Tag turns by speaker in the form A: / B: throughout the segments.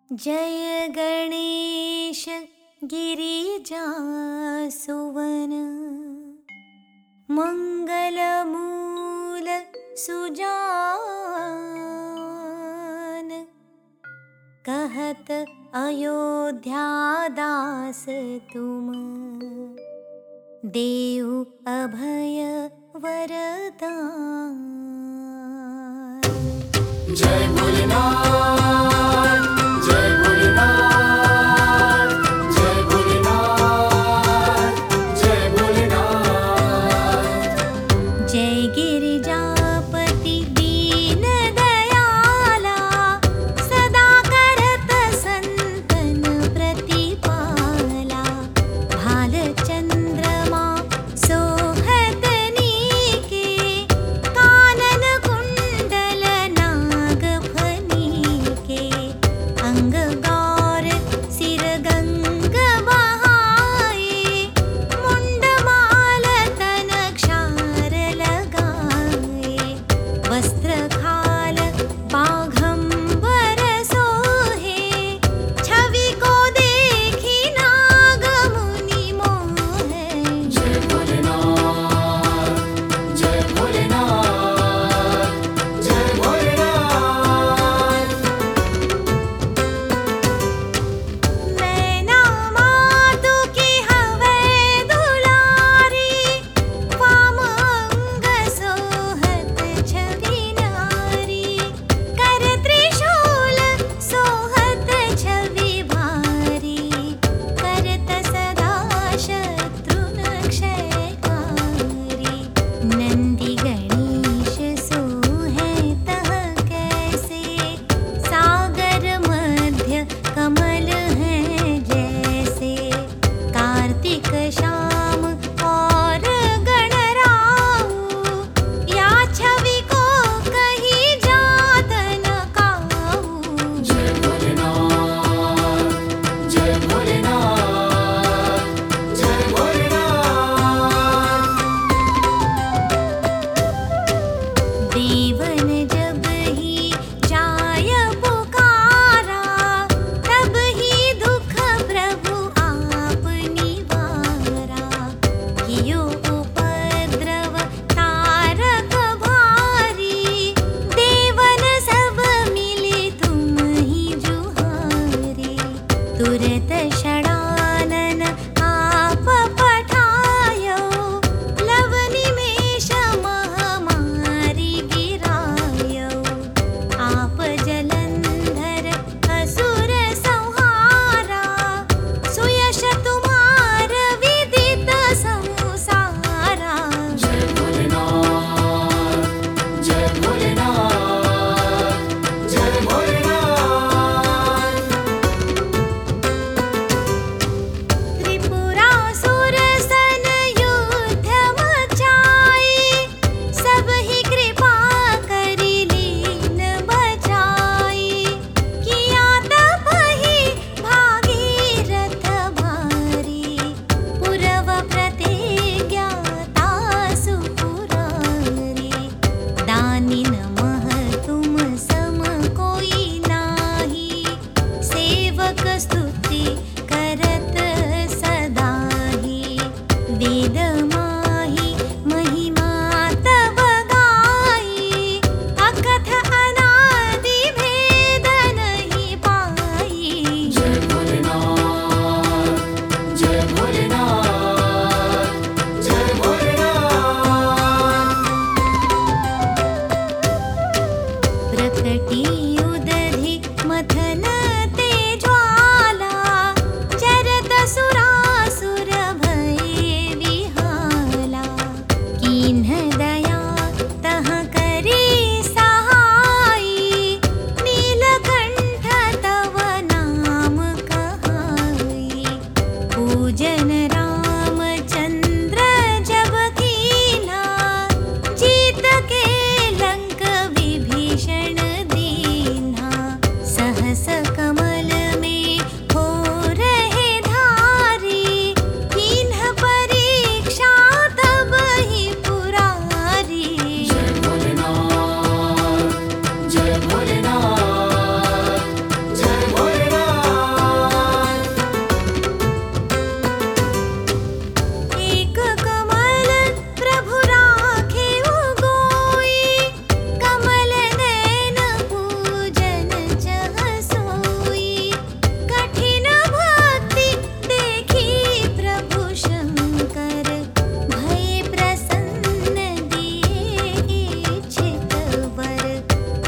A: जय गणेश गिरिजासुवन मंगलमूल सुजान। कहत अयोध्या दास तुम, देहु अभय वरदान।
B: जय भोलेनाथ, जय भोलेनाथ, जय भोलेनाथ, जय भोलेनाथ।
A: जय गिरिजापति दीन दयाला, सदा करत संतन प्रतिपाला। भाल चंद्रमा सोहत नीके, कानन कुंडल नाग फनी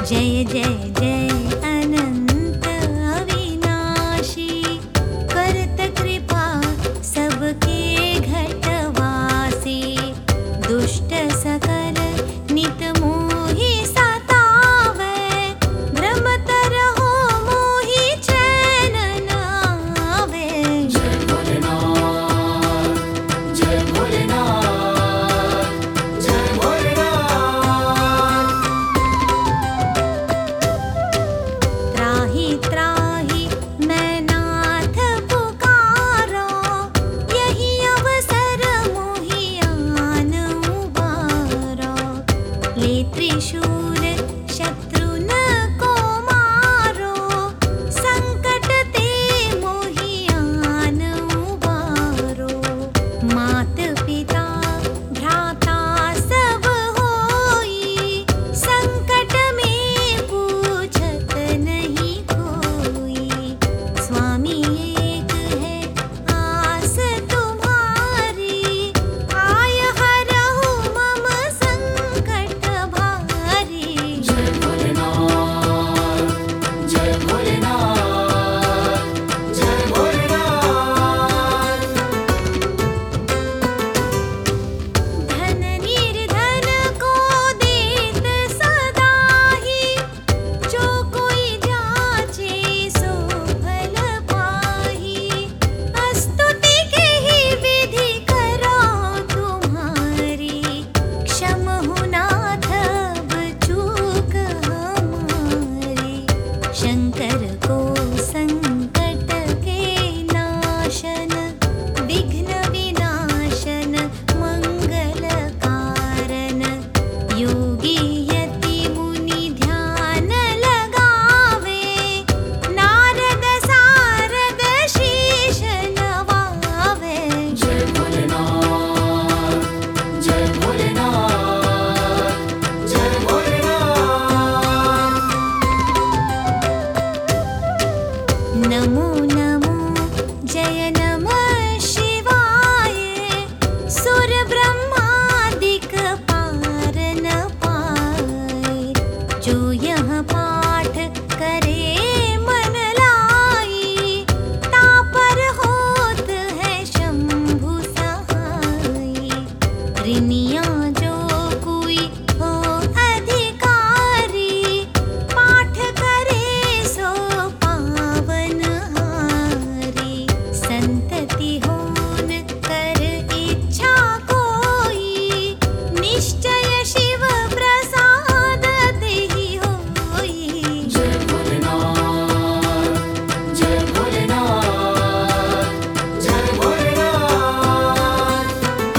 A: जय जय जय अनंत अविनाशी, करत कृपा सबके घटवासी। दुष्ट सकल नित मोहि सतावै, भ्रमत रहो मोहि चैन न आवे।
B: जय भोलेनाथ, जय भोलेनाथ, जय भोलेनाथ।
A: त्राहि त्राहि मैं नाथ पुकारो, यही अवसर मोहि आन उबारो। ले त्रिशूल शत्रु न को मारो, संकट ते मोहि आन उबारो। मात पिता भ्राता सब होई, संकट में पूछत नहीं कोई। स्वामी एक है आस तुम्हारी, आय हरहु मम संकट भारी।
B: जय भोलेनाथ, जय भोलेनाथ, जय भोलेनाथ।
A: धन निर्धन को देत सदाहि, जो कोई जाचे सो फल पाहि। स्तुति के ही विधि करो तुम्हारी, क्षमहु नाथ अब चूक हमारी। शंकर को संकट के नाशन, विघ्न विनाशन मंगल कारण। योगी यति मुनि ध्यान लगावे, नारद सारद शीश नवावे।
B: जय भोलेनाथ, जय भोलेनाथ, जय भोलेनाथ।
A: नमो नमो जय नमः शिवाय, सुर ब्रह्मादिक पार न पाए। जो यह पाठ करे मन लाई, तापर होत है शंभु सहाय। ऋनिया जो कोई हो अधिकारी, पाठ करे सो पावन हारी। संतति होन कर इच्छा कोई, निश्चय शिव प्रसाद तेहि होई।
B: जय भोलेनाथ, जय भोलेनाथ, जय भोलेनाथ।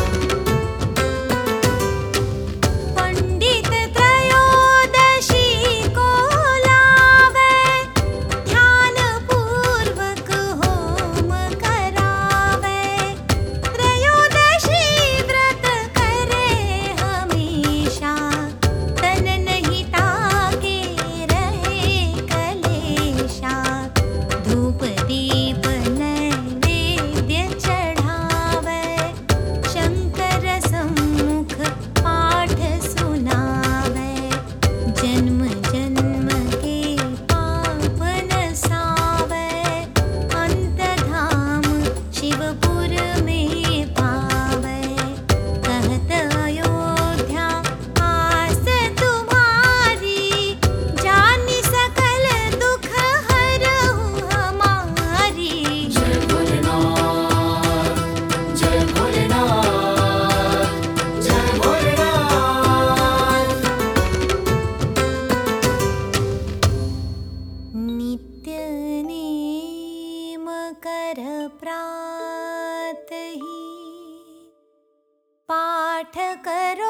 A: पंडित त्रयोदशी को लावे, ध्यान पूर्वक होम करावे। त्रयोदशी व्रत करे हमेशा, तन नहीं ताके रहे कलेशा। धूप दीप नैवेद्य चढ़ावे, शंकर सम्मुख पाठ सुनावे। जन्म जन्म के पाप नसावे, अंत धाम शिवपुर में पावे। कहत अयोध्या आस तुम्हारी, जानि सकल दुख हरहु हमारी।
B: जय भोलेनाथ, जय भोलेनाथ, जय भोलेनाथ।
A: नित्य नेम कर प्रातहि, पाठ करो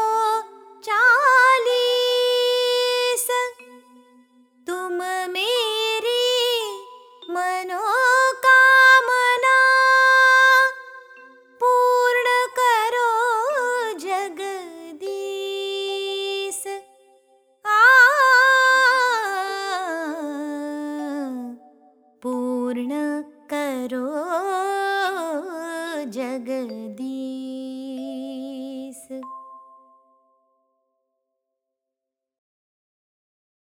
A: 40। तुम मेरी मनोकामना, पूर्ण करो जगदीश। पूर्ण करो जगदीश।